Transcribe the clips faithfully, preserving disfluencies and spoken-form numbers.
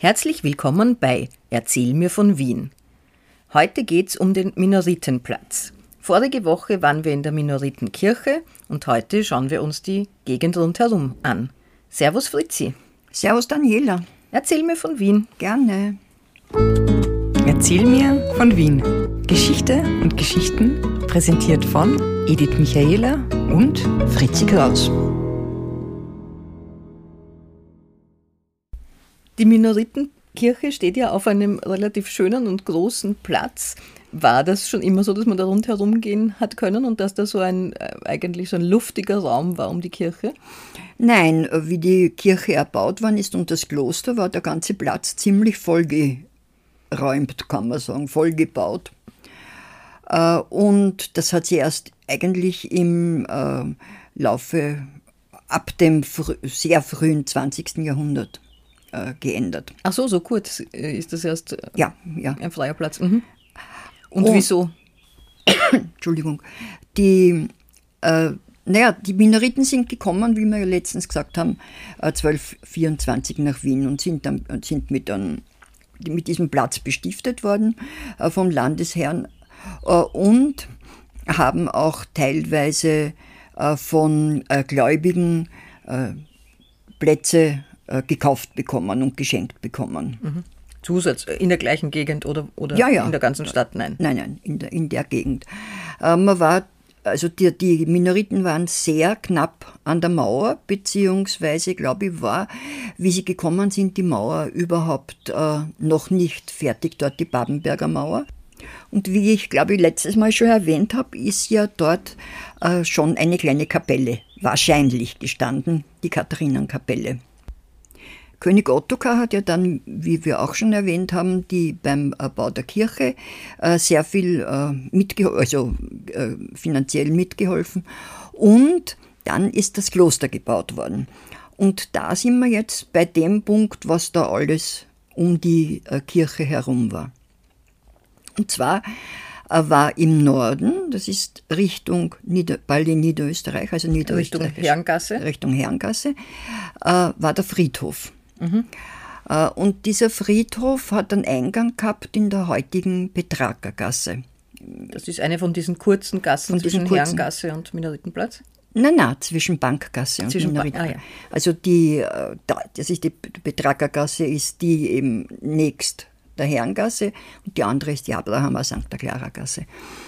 Herzlich willkommen bei Erzähl mir von Wien. Heute geht's um den Minoritenplatz. Vorige Woche waren wir in der Minoritenkirche und heute schauen wir uns die Gegend rundherum an. Servus Fritzi. Servus Daniela. Erzähl mir von Wien. Gerne. Erzähl mir von Wien. Geschichte und Geschichten präsentiert von Edith Michaela und Fritzi Kraus. Die Minoritenkirche steht ja auf einem relativ schönen und großen Platz. War das schon immer so, dass man da rundherum gehen hat können und dass da so ein äh, eigentlich so ein luftiger Raum war um die Kirche? Nein, wie die Kirche erbaut worden ist und das Kloster, war der ganze Platz ziemlich vollgeräumt, kann man sagen, vollgebaut. Äh, und das hat sich erst eigentlich im äh, Laufe ab dem fr- sehr frühen zwanzigsten Jahrhundert geändert. Ach so, so kurz ist das erst ja, ja. ein freier Platz. Mhm. Und oh. wieso? Entschuldigung. Die, äh, naja, die Minoriten sind gekommen, wie wir ja letztens gesagt haben, äh, zwölf vierundzwanzig nach Wien und sind, dann, sind mit, dann, mit diesem Platz bestiftet worden äh, vom Landesherrn äh, und haben auch teilweise äh, von äh, Gläubigen äh, Plätze gekauft bekommen und geschenkt bekommen. Mhm. Zusatz in der gleichen Gegend oder, oder ja, ja. in der ganzen Stadt? Nein. Nein, nein, in der, in der Gegend. Äh, man war, also die, die Minoriten waren sehr knapp an der Mauer, beziehungsweise, glaube ich, war, wie sie gekommen sind, die Mauer überhaupt äh, noch nicht fertig, dort die Babenberger Mauer. Und wie ich, glaube ich, letztes Mal schon erwähnt habe, ist ja dort äh, schon eine kleine Kapelle wahrscheinlich gestanden, die Katharinenkapelle. König Ottokar hat ja dann, wie wir auch schon erwähnt haben, die beim Bau der Kirche äh, sehr viel äh, mitgeholfen, also äh, finanziell mitgeholfen. Und dann ist das Kloster gebaut worden. Und da sind wir jetzt bei dem Punkt, was da alles um die äh, Kirche herum war. Und zwar äh, war im Norden, das ist Richtung Nieder, bald in Niederösterreich, also Niederösterreich, Richtung Herrengasse, Richtung Herrengasse, äh, war der Friedhof. Mhm. Und dieser Friedhof hat einen Eingang gehabt in der heutigen Petrakergasse. Das ist eine von diesen kurzen Gassen von zwischen kurzen Herrengasse und Minoritenplatz? Nein, nein, zwischen Bankgasse und zwischen Minoritenplatz. Ba- ah, ja. Also die, das ist die Petrakergasse, ist die eben nächst der Herrengasse und die andere ist die Abrahamer Sankt Clara Gasse.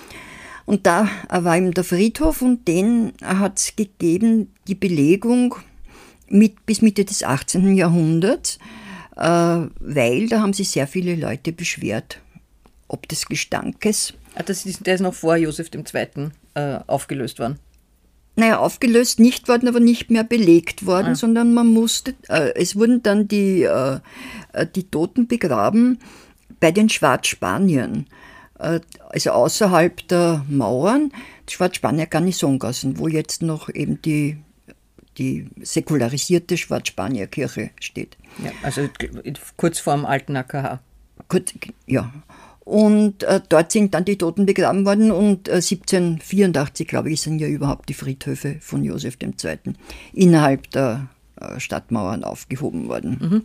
Und da war eben der Friedhof und den hat es gegeben, die Belegung Mit, bis Mitte des achtzehnten Jahrhunderts, äh, weil da haben sich sehr viele Leute beschwert, ob des Gestankes. Ah, das ist, der ist noch vor Josef der Zweite Äh, aufgelöst worden? Naja, aufgelöst nicht worden, aber nicht mehr belegt worden, ah. sondern man musste, äh, es wurden dann die, äh, die Toten begraben bei den Schwarzspaniern, äh, also außerhalb der Mauern, die Schwarzspanier Garnisongassen, wo jetzt noch eben die die säkularisierte Schwarzspanierkirche steht. Ja, also kurz vor dem alten A K H. Kurz, ja. Und äh, dort sind dann die Toten begraben worden und äh, siebzehnhundertvierundachtzig, glaube ich, sind ja überhaupt die Friedhöfe von Josef der Zweite innerhalb der äh, Stadtmauern aufgehoben worden. Mhm.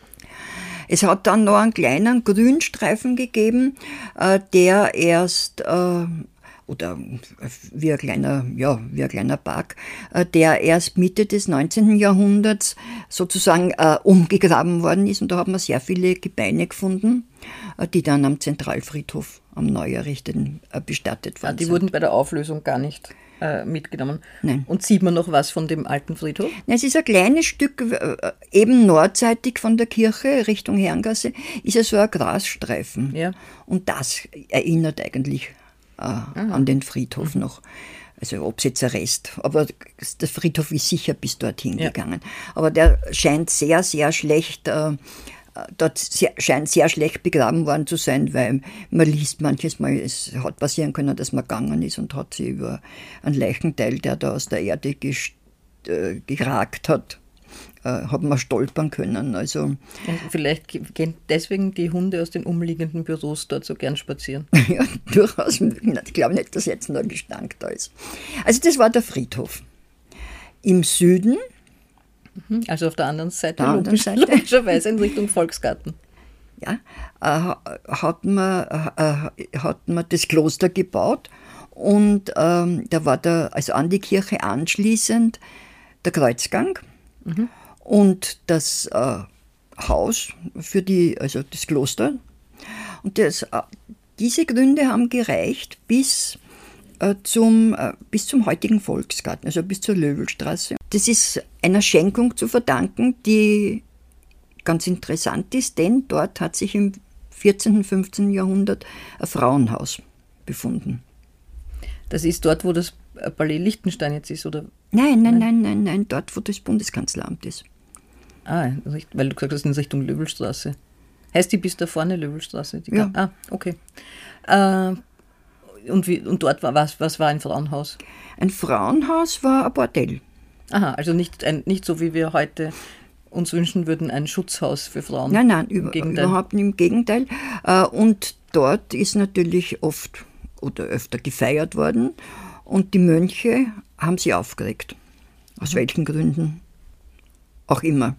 Es hat dann noch einen kleinen Grünstreifen gegeben, äh, der erst äh, oder wie ein kleiner, ja, wie ein kleiner Park, der erst Mitte des neunzehnten Jahrhunderts sozusagen äh, umgegraben worden ist. Und da hat man sehr viele Gebeine gefunden, die dann am Zentralfriedhof, am neu errichteten, äh, bestattet worden ah, die sind. wurden bei der Auflösung gar nicht äh, mitgenommen. Nein. Und sieht man noch was von dem alten Friedhof? Es ist ein kleines Stück, äh, eben nordseitig von der Kirche, Richtung Herrengasse, ist ja so ein Grasstreifen. Ja. Und das erinnert eigentlich Äh, an den Friedhof mhm. noch. Also ob es jetzt ein Rest, aber der Friedhof ist sicher bis dorthin ja. gegangen. Aber der scheint sehr, sehr schlecht, äh, dort sehr, scheint sehr schlecht begraben worden zu sein, weil man liest manches Mal, es hat passieren können, dass man gegangen ist und hat sie über einen Leichenteil, der da aus der Erde gest, äh, geragt hat, hat man stolpern können. Also vielleicht gehen deswegen die Hunde aus den umliegenden Büros dort so gern spazieren. Ja, durchaus. Ich glaube nicht, dass jetzt noch Gestank da ist. Also das war der Friedhof. Im Süden Also auf der anderen Seite, der anderen logisch, Seite. logischerweise in Richtung Volksgarten. Ja, äh, hat, man, äh, hat man das Kloster gebaut und ähm, da war der, also an die Kirche anschließend der Kreuzgang mhm. und das äh, Haus für die, also das Kloster. Und das, äh, diese Gründe haben gereicht bis, äh, zum, äh, bis zum heutigen Volksgarten, also bis zur Löwelstraße. Das ist einer Schenkung zu verdanken, die ganz interessant ist, denn dort hat sich im vierzehnten, fünfzehnten Jahrhundert ein Frauenhaus befunden. Das ist dort, wo das Palais Liechtenstein jetzt ist, oder? Nein, nein, nein, nein, nein, dort, wo das Bundeskanzleramt ist. Ah, weil du gesagt hast, in Richtung Löwelstraße. Heißt die bis da vorne Löwelstraße? Die ja. Ah, okay. Äh, und, wie, und dort war was, was war ein Frauenhaus? Ein Frauenhaus war ein Bordell. Aha, also nicht, ein, nicht so, wie wir heute uns wünschen würden, ein Schutzhaus für Frauen. Nein, nein, über, überhaupt nicht, im Gegenteil. Und dort ist natürlich oft oder öfter gefeiert worden und die Mönche haben sie aufgeregt. Aus mhm. welchen Gründen auch immer.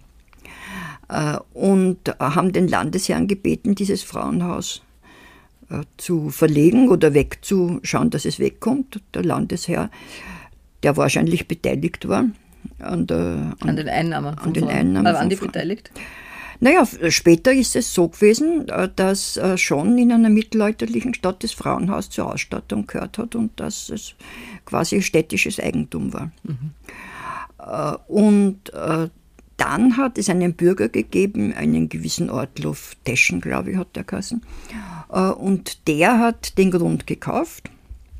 Und haben den Landesherrn gebeten, dieses Frauenhaus zu verlegen oder wegzuschauen, dass es wegkommt. Der Landesherr, der wahrscheinlich beteiligt war, An, der, an, an den Einnahmen. An den Einnahmen Aber waren die beteiligt? Naja, später ist es so gewesen, dass schon in einer mittelalterlichen Stadt das Frauenhaus zur Ausstattung gehört hat und dass es quasi städtisches Eigentum war. Mhm. Und dann hat es einen Bürger gegeben, einen gewissen Ortloff Teschen, glaube ich, hat der geheißen, und der hat den Grund gekauft,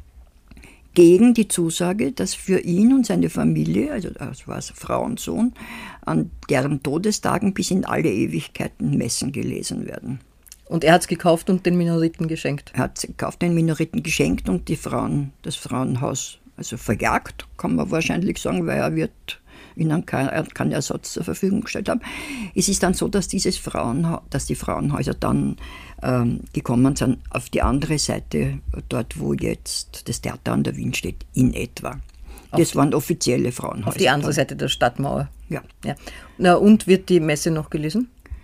gegen die Zusage, dass für ihn und seine Familie, also das war Frau und Sohn, an deren Todestagen bis in alle Ewigkeiten Messen gelesen werden. Und er hat es gekauft und den Minoriten geschenkt? Er hat es gekauft, den Minoriten geschenkt und die Frauen, das Frauenhaus also verjagt, kann man wahrscheinlich sagen, weil er wird ihnen keinen kein Ersatz zur Verfügung gestellt haben. Es ist dann so, dass, dieses Frauenha- dass die Frauenhäuser dann ähm, gekommen sind auf die andere Seite, dort wo jetzt das Theater an der Wien steht, in etwa. Das auf waren offizielle Frauenhäuser. Auf die andere Seite der Stadtmauer. Ja. ja. Na, und wird die Messe noch gelesen?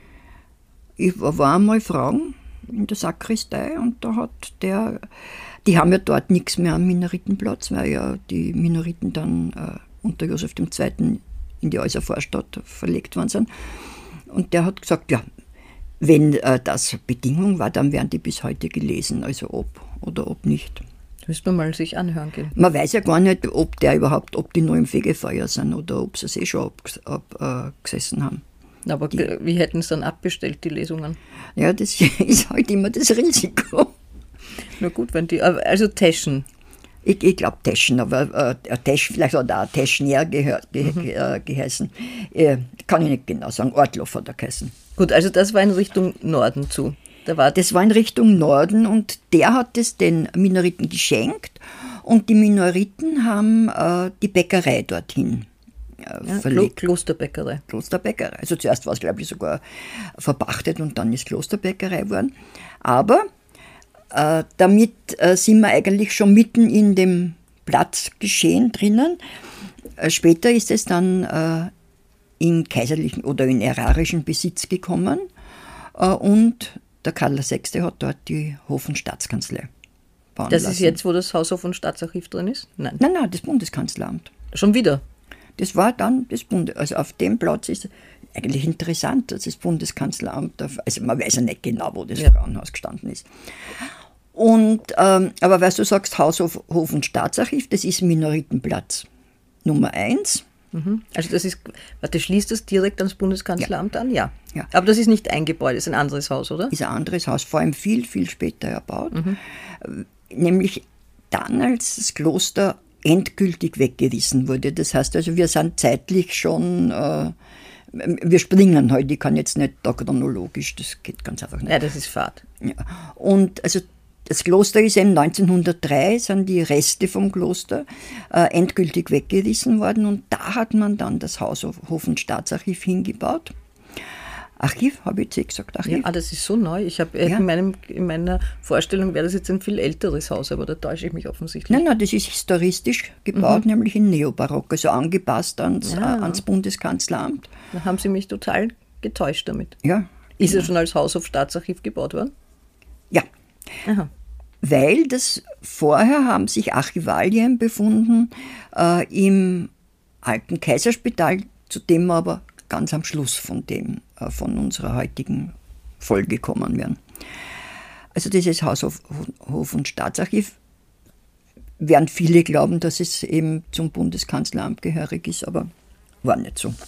Ich war einmal fragen in der Sakristei und da hat der, die haben ja dort nichts mehr am Minoritenplatz, weil ja die Minoriten dann äh, unter Josef der Zweite in die Äußervorstadt verlegt worden sind. Und der hat gesagt, ja, wenn äh, das Bedingung war, dann werden die bis heute gelesen, also ob oder ob nicht. Müsste man mal sich anhören gehen. Man weiß ja gar nicht, ob der überhaupt, ob die nur im Fegefeuer sind oder ob sie es eh schon abgesessen ab, äh, haben. Aber die, wie hätten sie dann abbestellt, die Lesungen? Ja, das ist halt immer das Risiko. Na gut, wenn die, also Teschen. Ich, ich glaube Teschen, aber äh, Tesch, vielleicht hat er auch Teschner ge, ge, mhm. ge, äh, geheißen. Äh, kann ich nicht genau sagen. Ortloff hat er geheißen. Gut, also das war in Richtung Norden zu. Da war das war in Richtung Norden und der hat es den Minoriten geschenkt und die Minoriten haben äh, die Bäckerei dorthin äh, ja, verlegt. Klo- Klosterbäckerei. Klosterbäckerei. Also zuerst war es, glaube ich, sogar verpachtet und dann ist Klosterbäckerei geworden. Aber äh, damit äh, sind wir eigentlich schon mitten in dem Platzgeschehen drinnen. Äh, später ist es dann äh, in kaiserlichen oder in ärarischen Besitz gekommen äh, und der Karl der Sechste hat dort die Hof- und Staatskanzlei bauen Das lassen. ist jetzt, wo das Haus- und Staatsarchiv drin ist? Nein. Nein, nein, das Bundeskanzleramt. Schon wieder? Das war dann das Bundes... Also auf dem Platz ist eigentlich interessant, dass das Bundeskanzleramt... Also man weiß ja nicht genau, wo das ja. Frauenhaus gestanden ist. Und, ähm, aber weil du sagst, Haus-, Hof-, Hof- und Staatsarchiv, das ist Minoritenplatz Nummer eins. Also das ist, warte, schließt das direkt ans Bundeskanzleramt ja. an? Ja. ja. Aber das ist nicht ein Gebäude, das ist ein anderes Haus, oder? Ist ein anderes Haus, vor allem viel, viel später erbaut. Mhm. Nämlich dann, als das Kloster endgültig weggerissen wurde. Das heißt also, wir sind zeitlich schon, äh, wir springen heute, ich kann jetzt nicht da chronologisch, das geht ganz einfach nicht. Ja, das ist Fahrt. Ja. Und also das Kloster ist eben neunzehnhundertdrei, sind die Reste vom Kloster äh, endgültig weggerissen worden und da hat man dann das Haus-, Hof- und Staatsarchiv hingebaut. Archiv, habe ich jetzt eh gesagt, Archiv. Ja, ah, das ist so neu. Ich habe Ja. in, meinem, in meiner Vorstellung wäre das jetzt ein viel älteres Haus, aber da täusche ich mich offensichtlich. Nein, nein, das ist historistisch gebaut, nämlich in Neobarock, also angepasst ans, Ja. äh, ans Bundeskanzleramt. Da haben Sie mich total getäuscht damit. Ja, Ist er schon als Haushof-Staatsarchiv gebaut worden? ja. Aha. Weil das vorher haben sich Archivalien befunden äh, im alten Kaiserspital, zu dem wir aber ganz am Schluss von dem, äh, von unserer heutigen Folge kommen werden. Also dieses Haushof Hof- und Staatsarchiv, werden viele glauben, dass es eben zum Bundeskanzleramt gehörig ist, aber war nicht so.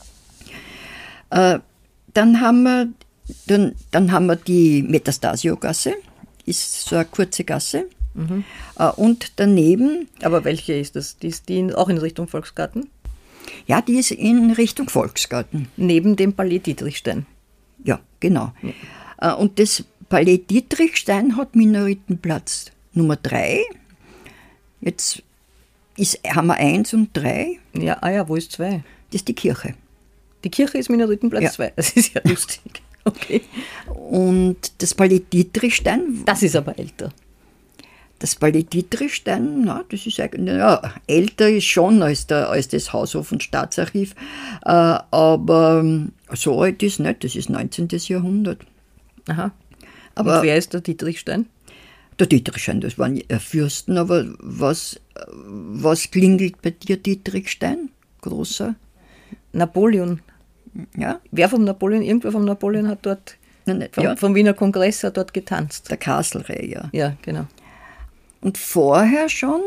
Äh, dann haben wir, dann, dann haben wir die Metastasio-Gasse, ist so eine kurze Gasse. Mhm. Äh, und daneben, Aber welche ist das? Die ist die in, auch in Richtung Volksgarten? ja, die ist in Richtung Volksgarten. Neben dem Palais Dietrichstein. Ja, genau. Äh, und das Palais Dietrichstein hat Minoritenplatz Nummer drei. Jetzt ist, haben wir eins und drei. Ja, ah ja, wo ist zwei? Das ist die Kirche. Die Kirche ist Minoritenplatz Ja. zwei. Das ist ja lustig. Okay. Und das Palais Dietrichstein, Das ist aber älter. das Palais Dietrichstein, na, das ist eigentlich, ja, älter ist schon als, der, als das Haushof- und Staatsarchiv, äh, aber ähm, so alt ist nicht, das ist neunzehnten. Jahrhundert. Aha. Aber- Und wer ist der Dietrichstein? Der Dietrichstein, das waren äh, Fürsten, aber was, äh, was klingelt bei dir, Dietrichstein? Großer? Napoleon. Ja? Wer vom Napoleon, irgendwer vom Napoleon hat dort, Nein, nein, vom, ja, vom Wiener Kongress hat dort getanzt. der Kasselreh, ja. Ja, genau. Und vorher schon,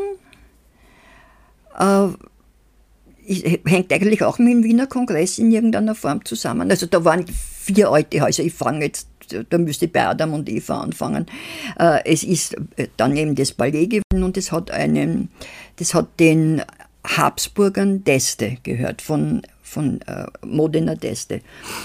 äh, ist- hängt eigentlich auch mit dem Wiener Kongress in irgendeiner Form zusammen. Also da waren vier alte Häuser, ich fange jetzt, da müsste ich bei Adam und Eva anfangen. Äh, es ist äh, dann eben das Palais gewesen und es hat einen, das hat den Habsburgern d'Este gehört, von, von äh, Modena d'Este.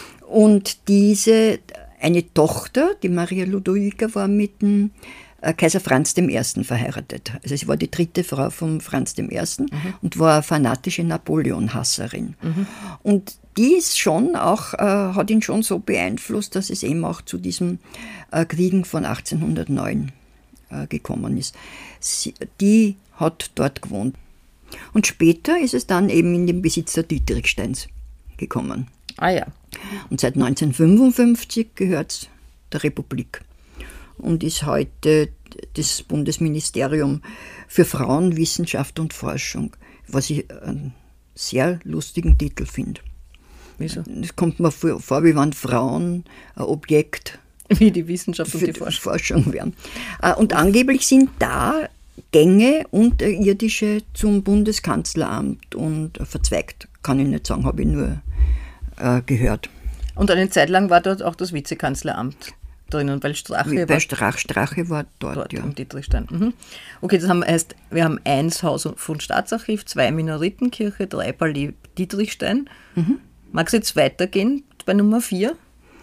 Und diese, eine Tochter, die Maria Ludovica, war mit dem äh, Kaiser Franz der Erste. verheiratet. Also sie war die dritte Frau von Franz der Erste. Mhm. und war eine fanatische Napoleon-Hasserin. Mhm. Und die ist schon auch, äh, hat ihn schon so beeinflusst, dass es eben auch zu diesen äh, Kriegen von achtzehnhundertneun äh, gekommen ist. Sie, die hat dort gewohnt. Und später ist es dann eben in den Besitz der Dietrichsteins gekommen. Ah ja. Und seit neunzehnhundertfünfundfünfzig gehört es der Republik und ist heute das Bundesministerium für Frauen, Wissenschaft und Forschung, was ich einen sehr lustigen Titel finde. Wieso? Es kommt mir vor, vor, wie wenn Frauen ein Objekt Wie die Wissenschaft für und die die Forschung. Forschung wären. Und angeblich sind da Gänge unterirdische zum Bundeskanzleramt und verzweigt, kann ich nicht sagen, habe ich nur äh, gehört. Und eine Zeit lang war dort auch das Vizekanzleramt drinnen, weil Strache Wie war bei Strach, Strache war dort, dort ja. am Dietrichstein. Mhm. Okay, das haben wir heißt, wir haben eins Haus- und Staatsarchiv, zwei Minoritenkirche, drei Palais Dietrichstein. Mhm. Mag es jetzt weitergehen bei Nummer vier?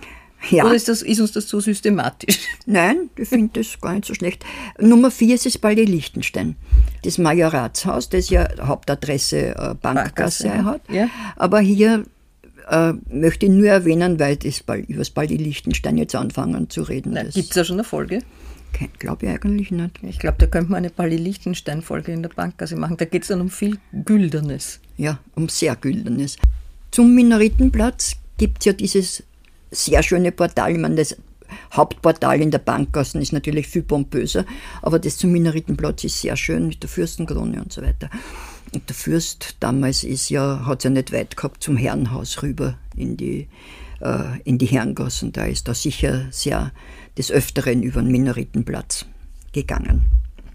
Ja. Oder ist, das, ist uns das zu systematisch? Nein, ich finde das gar nicht so schlecht. Nummer vier ist das Palais Liechtenstein. Das Majoratshaus, das ja Hauptadresse äh, Bankgasse Bankgasse, hat. ja. Aber hier äh, möchte ich nur erwähnen, weil das Ball, über das Palais Liechtenstein jetzt anfangen zu reden. Gibt es ja schon eine Folge? Glaube ich eigentlich nicht. Ich glaube, da könnte man eine Palais Liechtenstein-Folge in der Bankgasse machen. Da geht es dann um viel Güldenes. Ja, um sehr Güldenes. Zum Minoritenplatz gibt es ja dieses sehr schöne Portal. Ich meine, das Hauptportal in der Bankgasse ist natürlich viel pompöser, aber das zum Minoritenplatz ist sehr schön mit der Fürstenkrone und so weiter. Und der Fürst damals ist ja, hat es ja nicht weit gehabt zum Herrenhaus rüber in die, äh, in die Herrengasse. Und da ist da sicher sehr des Öfteren über den Minoritenplatz gegangen.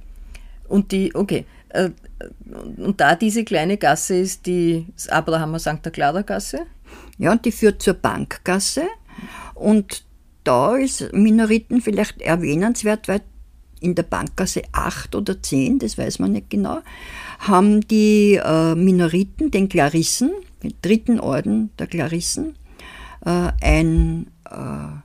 Und die, okay, äh, und da diese kleine Gasse ist die Abrahamer Sancta Clara Gasse? Ja, und die führt zur Bankgasse. Und da ist Minoriten vielleicht erwähnenswert, weil in der Bankgasse acht oder zehn, das weiß man nicht genau, haben die äh, Minoriten, den Klarissen, den dritten Orden der Klarissen, äh, ein äh,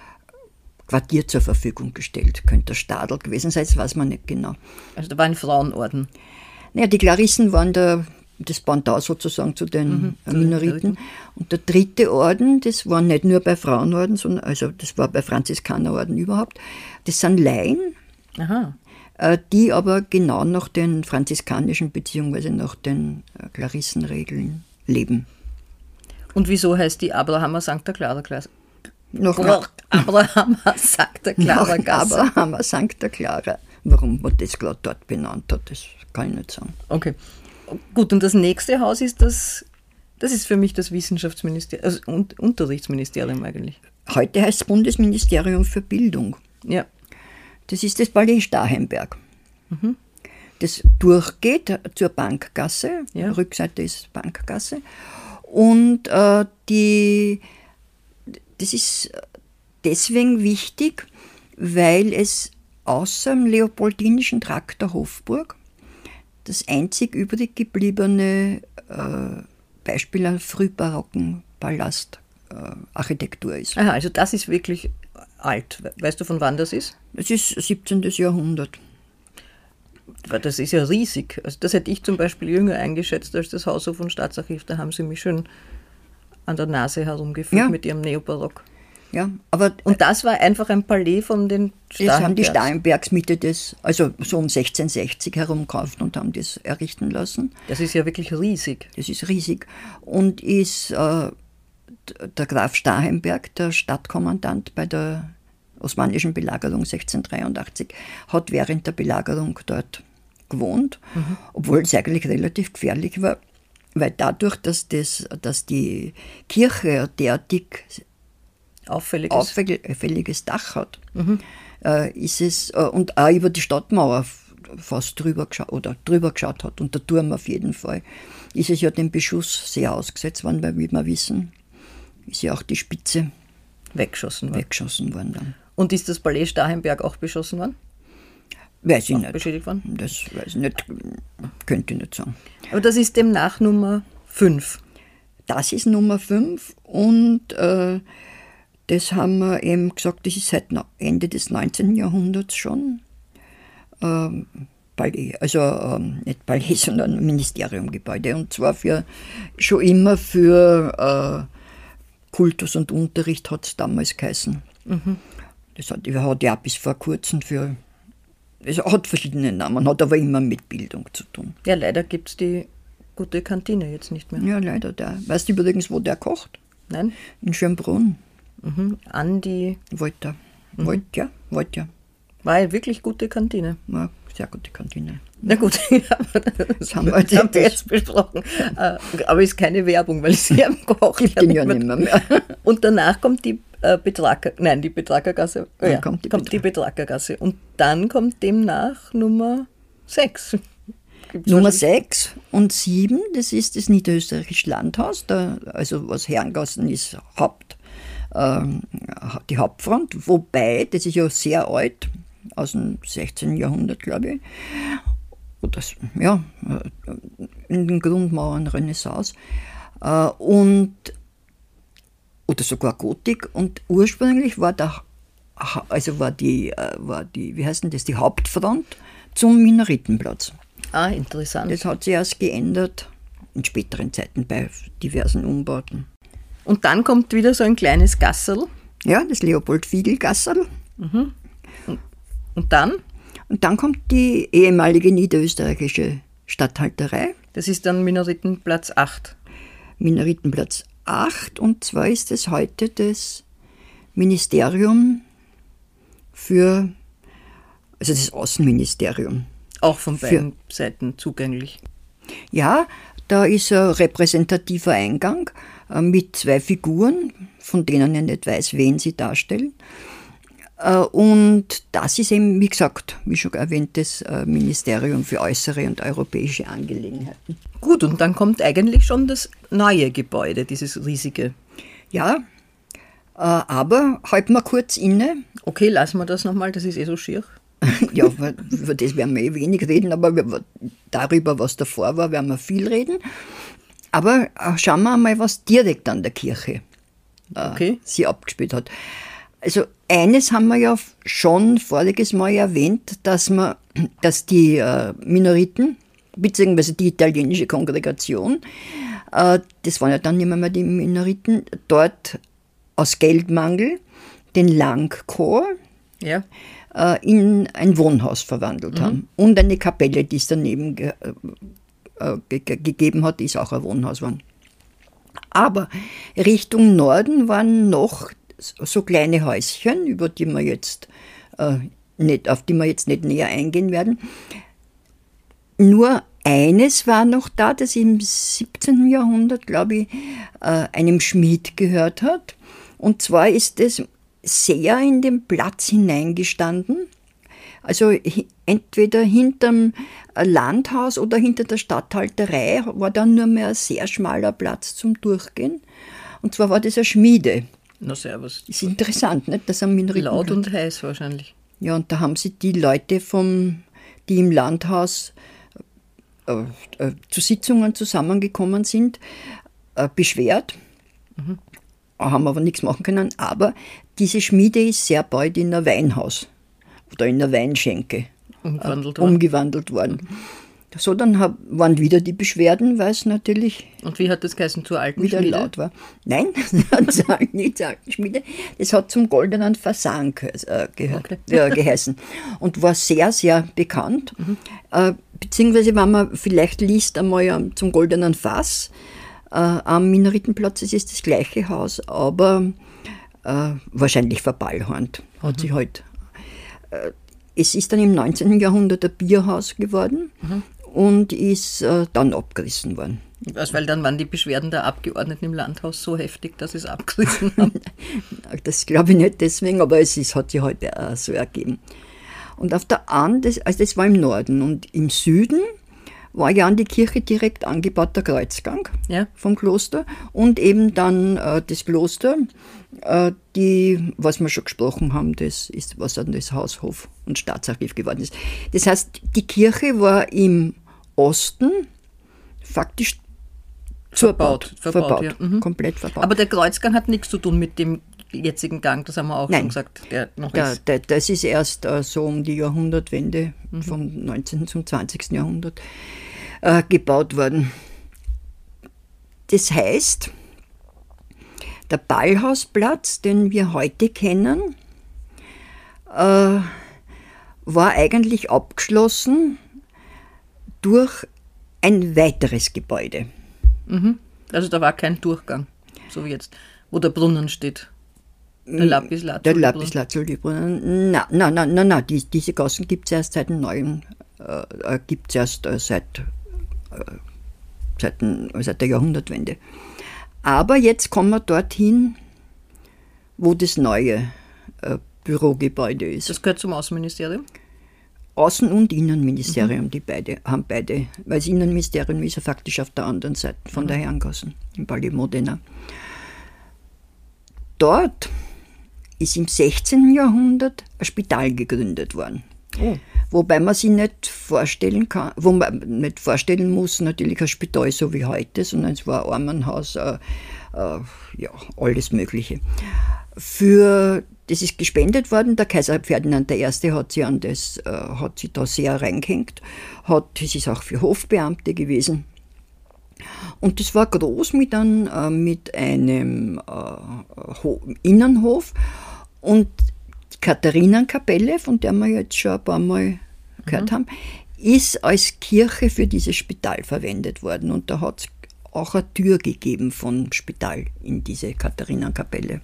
Quartier zur Verfügung gestellt. Könnte der Stadel gewesen sein, das weiß man nicht genau. Also da war ein Frauenorden. Naja, die Klarissen waren der das Pendant sozusagen zu den Mhm, äh, Minoriten. Und der dritte Orden, das war nicht nur bei Frauenorden, sondern also das war bei Franziskanerorden überhaupt, das sind Laien, Aha. äh, die aber genau nach den franziskanischen bzw. nach den äh, Klarissenregeln leben. Und wieso heißt die Abrahamer Sancta Clara Klasse? Nach, Abrahamer Sancta Clara nach Gasse. Abrahamer Sancta Clara. Warum man das gerade dort benannt hat, das kann ich nicht sagen. Okay. Gut, und das nächste Haus ist das, das ist für mich das Wissenschaftsministerium, also Un- Unterrichtsministerium eigentlich. Heute heißt es Bundesministerium für Bildung. Ja. Das ist das Palais Starhemberg. Mhm. Das durchgeht zur Bankgasse, Ja. Rückseite ist Bankgasse. Und äh, die, das ist deswegen wichtig, weil es außer dem Leopoldinischen Trakt der Hofburg das einzig übrig gebliebene äh, Beispiel an frühbarocken Palastarchitektur äh, ist. Aha, also das ist wirklich alt. Weißt du, von wann das ist? Das ist siebzehnten. Jahrhundert. Weil das ist ja riesig. Also das hätte ich zum Beispiel jünger eingeschätzt als das Haushof- und Staatsarchiv. Da haben sie mich schön an der Nase herumgeführt Ja. mit ihrem Neobarock. Ja, aber Und das war einfach ein Palais von den das haben die Starhembergs. Starhembergs Mitte des, also so um sechzehnhundertsechzig herum gekauft und haben das errichten lassen. Das ist ja wirklich riesig. Das ist riesig. Und ist äh, der Graf Starhemberg, der Stadtkommandant bei der osmanischen Belagerung sechzehnhundertdreiundachtzig, hat während der Belagerung dort gewohnt, mhm. obwohl es eigentlich relativ gefährlich war, weil dadurch, dass, das, dass die Kirche derartig Auffälliges. auffälliges Dach hat, mhm. äh, ist es, äh, und auch über die Stadtmauer f- fast drüber geschaut, oder drüber geschaut hat, und der Turm auf jeden Fall, ist es ja dem Beschuss sehr ausgesetzt worden, weil, wie wir wissen, ist ja auch die Spitze weggeschossen worden. weggeschossen worden dann. Und ist das Palais Starhemberg auch beschossen worden? Weiß ich Auch nicht. beschädigt worden? Das weiß ich nicht, könnte ich nicht sagen. Aber das ist demnach Nummer fünf. Das ist Nummer fünf und äh, das haben wir eben gesagt, das ist seit Ende des neunzehnten. Jahrhunderts schon. Ähm, Palais, also ähm, nicht Palais, sondern Ministeriumgebäude. Und zwar für, schon immer für äh, Kultus und Unterricht hat es damals geheißen. Mhm. Das hat, hat ja bis vor kurzem für, es hat verschiedene Namen, hat aber immer mit Bildung zu tun. Ja, leider gibt es die gute Kantine jetzt nicht mehr. Ja, leider der. Weißt du übrigens, wo der kocht? Nein? In Schönbrunn. Mhm. Andi. Wolter. Mhm. Wollt, ja, wollt, ja. War eine wirklich gute Kantine. War sehr gute Kantine. Na gut, das haben wir, das haben wir jetzt besprochen. Aber ist keine Werbung, weil sie haben gekocht. Gibt den ja nicht mehr, mehr. Und danach kommt die äh, Betrager, nein, die Betragergasse. Oh, ja, kommt die, kommt die Betragergasse. Und dann kommt demnach Nummer sechs. Nummer sechs und sieben, das ist das Niederösterreichische Landhaus, da, also was Herrengassen ist, Haupt, ähm, die Hauptfront, wobei, das ist ja sehr alt, aus dem sechzehnten. Jahrhundert, glaube ich, oder, ja, in den Grundmauern Renaissance, äh, und, oder sogar Gotik, und ursprünglich war der, also war die, war die, wie heißt denn das, die Hauptfront zum Minoritenplatz. Ah, interessant. Das hat sich erst geändert in späteren Zeiten bei diversen Umbauten. Und dann kommt wieder so ein kleines Gasserl. Ja, das Leopold-Fiegel-Gasserl. Mhm. Und, und dann? Und dann kommt die ehemalige niederösterreichische Statthalterei. Das ist dann Minoritenplatz acht. Minoritenplatz acht, und zwar ist es heute das Ministerium für, also das Außenministerium. Auch von beiden Für, Seiten zugänglich. Ja, da ist ein repräsentativer Eingang äh, mit zwei Figuren, von denen ich nicht weiß, wen sie darstellen. Äh, und das ist eben, wie gesagt, wie schon erwähnt, das äh, Ministerium für äußere und europäische Angelegenheiten. Gut, und dann kommt eigentlich schon das neue Gebäude, dieses riesige. Ja, äh, aber halten wir kurz inne. Okay, lassen wir das nochmal, das ist eh so schier. Ja, über das werden wir eh wenig reden, aber darüber, was davor war, werden wir viel reden. Aber schauen wir einmal, was direkt an der Kirche äh, okay. sie abgespielt hat. Also eines haben wir ja schon voriges Mal erwähnt, dass, man, dass die äh, Minoriten beziehungsweise die italienische Kongregation, äh, das waren ja dann nicht mehr die Minoriten, dort aus Geldmangel den Langchor Ja. äh, in ein Wohnhaus verwandelt mhm. haben. Und eine Kapelle, die es daneben ge äh, ge gegeben hat, die ist auch ein Wohnhaus geworden. Aber Richtung Norden waren noch so kleine Häuschen, über die wir jetzt äh, nicht, auf die wir jetzt nicht näher eingehen werden. Nur eines war noch da, das im siebzehnten Jahrhundert, glaube ich, äh, einem Schmied gehört hat. Und zwar ist es sehr in den Platz hineingestanden. Also entweder hinterm Landhaus oder hinter der Statthalterei war dann nur mehr ein sehr schmaler Platz zum Durchgehen. Und zwar war das eine Schmiede. Na servus. Das ist interessant, nicht? Das am Laut und heiß wahrscheinlich. Ja, und da haben sie die Leute, vom, die im Landhaus äh, äh, zu Sitzungen zusammengekommen sind, äh, beschwert. Mhm. Haben aber nichts machen können. Aber diese Schmiede ist sehr bald in ein Weinhaus oder in eine Weinschenke umgewandelt äh, worden. Umgewandelt worden. Mhm. So, dann hab, waren wieder die Beschwerden, weil es natürlich Und wie hat das geheißen, zur alten wieder Schmiede? laut war. Nein, das hat nicht zur alten Schmiede. Das hat zum Goldenen Fasan ge äh, gehört, Okay. äh, geheißen und war sehr, sehr bekannt. Mhm. Äh, beziehungsweise, wenn man vielleicht liest einmal ähm, zum Goldenen Fass, äh, am Minoritenplatz, es ist das gleiche Haus, aber äh, wahrscheinlich verballhornt. Hat mhm. sich halt. Äh, es ist dann im neunzehnten Jahrhundert ein Bierhaus geworden. Mhm. Und ist äh, dann abgerissen worden. Also, weil dann waren die Beschwerden der Abgeordneten im Landhaus so heftig, dass sie es abgerissen haben. Das glaube ich nicht deswegen, aber es ist, hat sich heute auch so ergeben. Und auf der anderen, also das war im Norden und im Süden war ja an die Kirche direkt angebaut der Kreuzgang ja. vom Kloster und eben dann äh, das Kloster, äh, die, was wir schon gesprochen haben, das ist, was dann das Haus, Hof und Staatsarchiv geworden ist. Das heißt, die Kirche war im Osten faktisch verbaut, verbaut, verbaut, ja. mhm. komplett verbaut. Aber der Kreuzgang hat nichts zu tun mit dem jetzigen Gang, das haben wir auch Nein. schon gesagt, der noch da, ist. Da, das ist erst äh, so um die Jahrhundertwende Mhm. vom neunzehnten zum zwanzigsten Jahrhundert äh, gebaut worden. Das heißt, der Ballhausplatz, den wir heute kennen, äh, war eigentlich abgeschlossen durch ein weiteres Gebäude. Mhm. Also da war kein Durchgang, so wie jetzt, wo der Brunnen steht. Der Lapis-Lazuli. Der Lapis-Lazuli-Brunnen. Nein, nein, nein, nein, nein. Die, diese Gassen gibt es erst seit dem neuen, äh, gibt es erst äh, seit, äh, seit, den, seit der Jahrhundertwende. Aber jetzt kommen wir dorthin, wo das neue äh, Bürogebäude ist. Das gehört zum Außenministerium? Außen- und Innenministerium, Mhm. die beide haben beide, weil das Innenministerium ist ja faktisch auf der anderen Seite von mhm. der Herrengassen, im Palais Modena. Dort ist im sechzehnten Jahrhundert ein Spital gegründet worden. Oh. Wobei man sich nicht vorstellen kann, wo man nicht vorstellen muss, natürlich ein Spital so wie heute, sondern es war ein Armenhaus, äh, äh, ja, alles Mögliche. Für, das ist gespendet worden, der Kaiser Ferdinand der Erste hat sich, an das, äh, hat sich da sehr reingehängt, hat, es ist auch für Hofbeamte gewesen. Und das war groß mit, ein, äh, mit einem äh, Innenhof und die Katharinenkapelle, von der wir jetzt schon ein paar Mal gehört mhm. haben, ist als Kirche für dieses Spital verwendet worden. Und da hat es auch eine Tür gegeben vom Spital in diese Katharinenkapelle.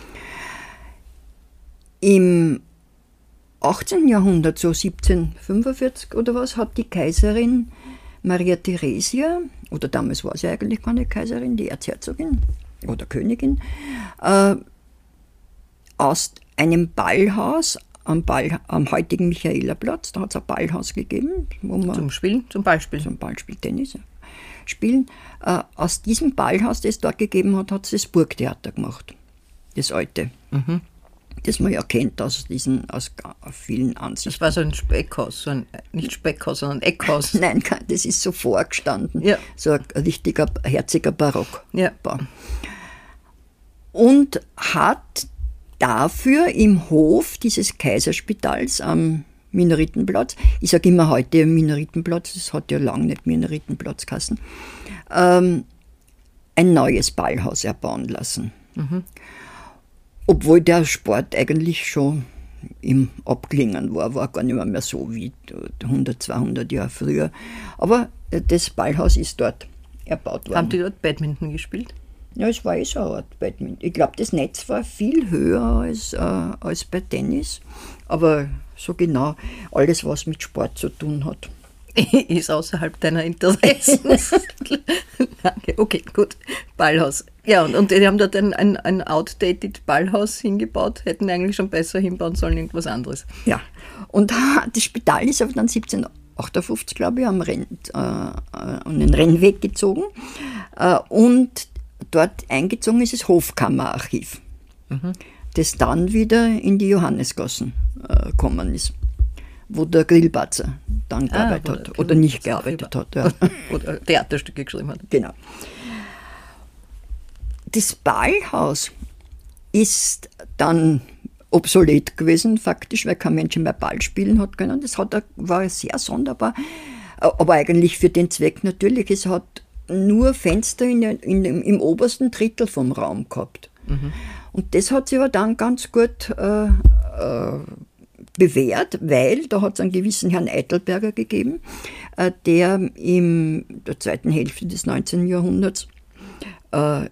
Im achtzehnten Jahrhundert, so siebzehnhundertfünfundvierzig oder was, hat die Kaiserin Maria Theresia, oder damals war sie eigentlich keine Kaiserin, die Erzherzogin oder Königin, äh, aus einem Ballhaus am, Ball, am heutigen Michaelerplatz, da hat es ein Ballhaus gegeben. Wo man zum Spielen, zum Ballspielen. Zum Ballspiel, Tennis spielen. Äh, aus diesem Ballhaus, das es dort gegeben hat, hat sie das Burgtheater gemacht, das alte. Mhm. Das man ja kennt aus diesen, aus vielen Ansichten. Das war so ein Speckhaus, so ein, nicht Speckhaus, sondern Eckhaus. Nein, das ist so vorgestanden. Ja. So ein richtiger, herziger Barock. Ja. Und hat dafür im Hof dieses Kaiserspitals am Minoritenplatz. Ich sage immer heute Minoritenplatz, das hat ja lange nicht Minoritenplatz geheißen. Ähm, ein neues Ballhaus erbauen lassen. Mhm. Obwohl der Sport eigentlich schon im Abklingen war, war gar nicht mehr, mehr so wie hundert, zweihundert Jahre früher. Aber das Ballhaus ist dort erbaut worden. Haben die dort Badminton gespielt? Ja, es war eh so eine Art Badminton. Ich glaube, das Netz war viel höher als, äh, als bei Tennis. Aber so genau alles, was mit Sport zu tun hat. Ist außerhalb deiner Interessen. Okay, gut. Ballhaus. Ja, und, und die haben dort ein, ein, ein outdated Ballhaus hingebaut, hätten eigentlich schon besser hinbauen sollen, irgendwas anderes. Ja, und das Spital ist aber dann siebzehnhundertachtundfünfzig, glaube ich, am Renn, äh, an den Rennweg gezogen. Äh, und dort eingezogen ist das Hofkammerarchiv, mhm. das dann wieder in die Johannesgassen äh, gekommen ist, wo der Grillparzer dann gearbeitet ah, hat oder nicht gearbeitet hat. Ja. Oder Theaterstücke geschrieben hat. Genau. Das Ballhaus ist dann obsolet gewesen, faktisch, weil kein Mensch mehr Ball spielen hat können. Das hat, war sehr sonderbar, aber eigentlich für den Zweck natürlich. Es hat nur Fenster in, in, im obersten Drittel vom Raum gehabt. Mhm. Und das hat sich aber dann ganz gut äh, äh, bewährt, weil da hat es einen gewissen Herrn Eitelberger gegeben, äh, der in der zweiten Hälfte des neunzehnten Jahrhunderts äh,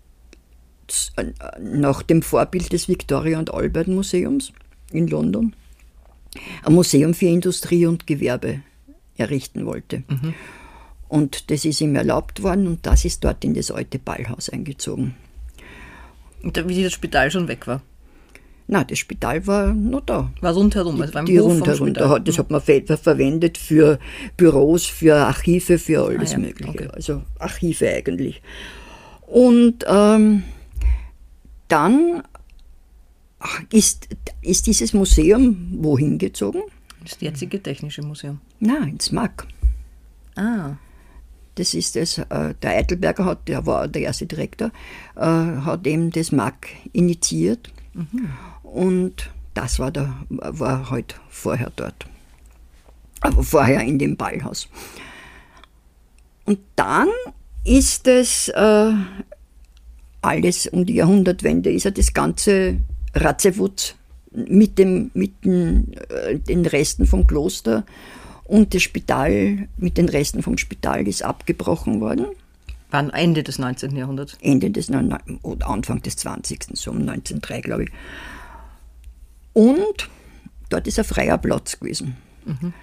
nach dem Vorbild des Victoria und Albert Museums in London ein Museum für Industrie und Gewerbe errichten wollte. Mhm. Und das ist ihm erlaubt worden und das ist dort in das alte Ballhaus eingezogen. Und wie das Spital schon weg war? Nein, das Spital war noch da. War rundherum, also war im die Hof rundherum, vom Spital. Das hat man ver- verwendet für Büros, für Archive, für alles ah, ja. Mögliche. Okay. Also Archive eigentlich. Und ähm, dann ist, ist dieses Museum wohin gezogen? Das jetzige Technische Museum? Nein, ins M A G. Ah. Das ist das, äh, der Eitelberger hat, der war der erste Direktor, äh, hat eben das M A G initiiert. Mhm. Und das war, der, war halt vorher dort. Aber vorher in dem Ballhaus. Und dann ist es äh, alles um die Jahrhundertwende, ist ja das ganze Ratzewutz mit, dem, mit den, äh, den Resten vom Kloster und das Spital mit den Resten vom Spital ist abgebrochen worden. Wann? Ende des neunzehnten Jahrhunderts? Ende des oder Anfang des zwanzigsten so um neunzehnhundertdrei, glaube ich. Und dort ist ein freier Platz gewesen. Mhm.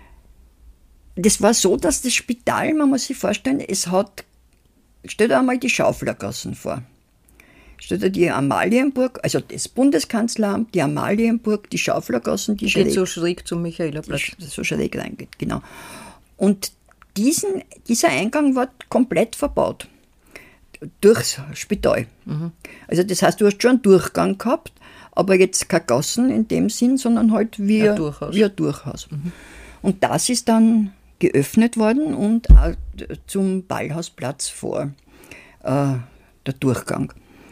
Das war so, dass das Spital, man muss sich vorstellen, es hat, stellt euch einmal die Schauflergassen vor. Stellt euch die Amalienburg, also das Bundeskanzleramt, die Amalienburg, die Schauflergassen, die schräg. Geht so schräg zum Michaelerplatz. So schräg reingeht, genau. Und diesen, dieser Eingang war komplett verbaut. Durchs Spital. Mhm. Also das heißt, du hast schon einen Durchgang gehabt, aber jetzt keine Gassen in dem Sinn, sondern halt wie ein Durchhaus. Wie ein Durchhaus. Mhm. Und das ist dann geöffnet worden und auch zum Ballhausplatz vor äh, der Durchgang.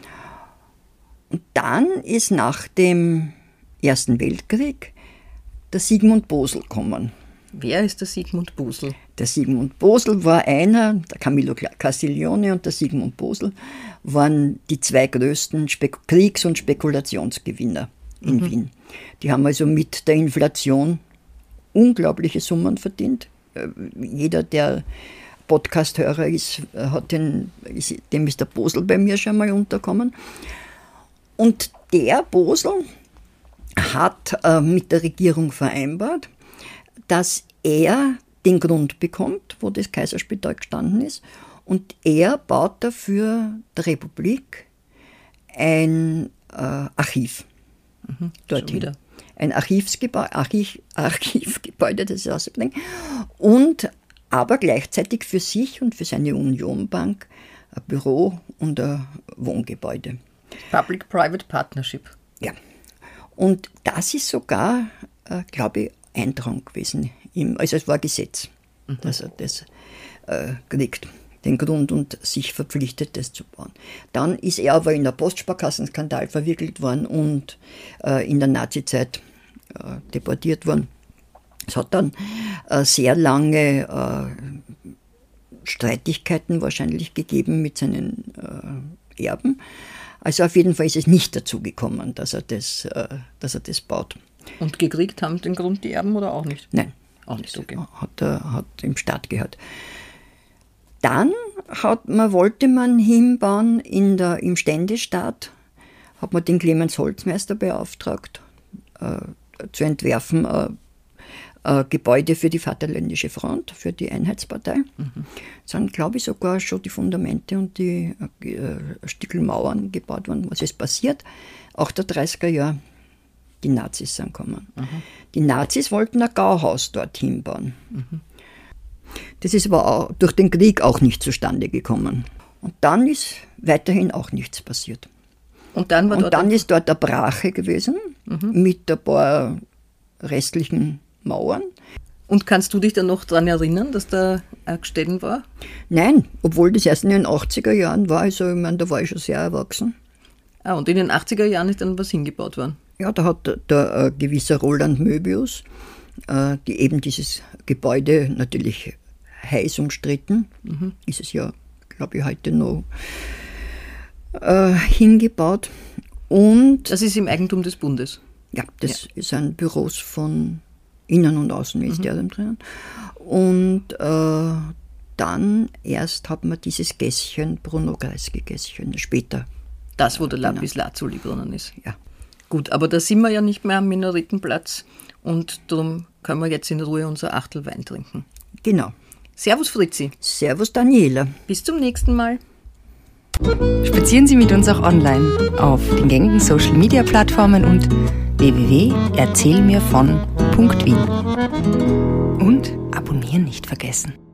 Und dann ist nach dem Ersten Weltkrieg der Sigmund Bosl gekommen. Wer ist der Sigmund Bosl? Der Sigmund Bosl war einer, der Camillo Castiglione und der Sigmund Bosl waren die zwei größten Spek- Kriegs- und Spekulationsgewinner in mhm. Wien. Die haben also mit der Inflation unglaubliche Summen verdient. Jeder, der Podcast-Hörer ist, hat den, ist, dem ist der Bosl bei mir schon mal unterkommen. Und der Bosl hat äh, mit der Regierung vereinbart, dass er den Grund bekommt, wo das Kaiserspital gestanden ist, und er baut dafür der Republik ein äh, Archiv. Mhm, dorthin. Wieder. Ein Archivsgebäude, Archiv, Archivgebäude, das ist ausgedenkt, und aber gleichzeitig für sich und für seine Unionbank ein Büro und ein Wohngebäude. Public-Private Partnership. Ja. Und das ist sogar, äh, glaube ich, Eintragung gewesen. Im, also es war Gesetz, mhm. dass er das äh, kriegt, den Grund, und sich verpflichtet, das zu bauen. Dann ist er aber in der Postsparkassenskandal verwickelt worden und äh, in der Nazizeit äh, deportiert worden. Es hat dann äh, sehr lange äh, Streitigkeiten wahrscheinlich gegeben mit seinen äh, Erben. Also auf jeden Fall ist es nicht dazu gekommen, dass er das, äh, dass er das baut. Und gekriegt haben den Grund die Erben oder auch nicht? Nein. Auch nicht, okay. Hat, er, hat im Staat gehört. Dann hat man, wollte man hinbauen in der, im Ständestaat, hat man den Clemens Holzmeister beauftragt, äh, zu entwerfen, äh, äh, Gebäude für die Vaterländische Front, für die Einheitspartei. Mhm. Es sind, glaube ich, sogar schon die Fundamente und die äh, Stückelmauern gebaut worden. Was ist passiert? Auch der dreißiger Jahre. Die Nazis sind gekommen. Mhm. Die Nazis wollten ein Gauhaus dorthin bauen. Mhm. Das ist aber auch durch den Krieg auch nicht zustande gekommen. Und dann ist weiterhin auch nichts passiert. Und dann, war Und dort dann ist dort eine Brache gewesen, mhm. mit ein paar restlichen Mauern. Und kannst du dich dann noch daran erinnern, dass da ein Gestell war? Nein, obwohl das erst in den achtziger Jahren war. Also ich meine, da war ich schon sehr erwachsen. Ah, und in den achtziger Jahren ist dann was hingebaut worden? Ja, da hat der, der äh, gewisser Roland Möbius, äh, die eben dieses Gebäude natürlich heiß umstritten, mhm. ist es ja, glaube ich, heute noch äh, hingebaut. Und das ist im Eigentum des Bundes? Ja, das ja. sind Büros von Innen- und Außenministerium mhm. drinnen. Und äh, dann erst hat man dieses Gässchen, Bruno-Kreisky-Gässchen, später. Das, wo der Lapis Lazuli drinnen ist? Ja. Gut, aber da sind wir ja nicht mehr am Minoritenplatz und darum können wir jetzt in Ruhe unser Achtel Wein trinken. Genau. Servus Fritzi. Servus Daniela. Bis zum nächsten Mal. Spazieren Sie mit uns auch online auf den gängigen Social-Media-Plattformen und w w w punkt erzählmirvon punkt wien. Und abonnieren nicht vergessen.